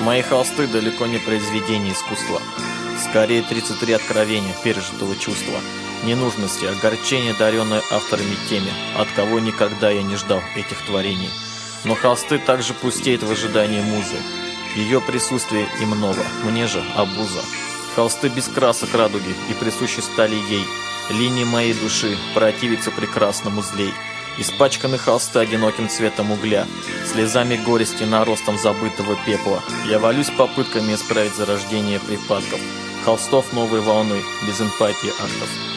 Мои холсты далеко не произведение искусства. Скорее 33 откровения пережитого чувства, ненужности, огорчения, даренные авторами теми, от кого никогда я не ждал этих творений. Но холсты также пустеют в ожидании музы. Ее присутствие им ново, мне же обуза. Холсты без красок радуги и присущи стали ей. Линии моей души противятся прекрасному злей. Испачканы холсты одиноким цветом угля, слезами горести наростом забытого пепла. Я валюсь попытками исправить зарождение припадков. Холстов новой волны, без эмпатии актов.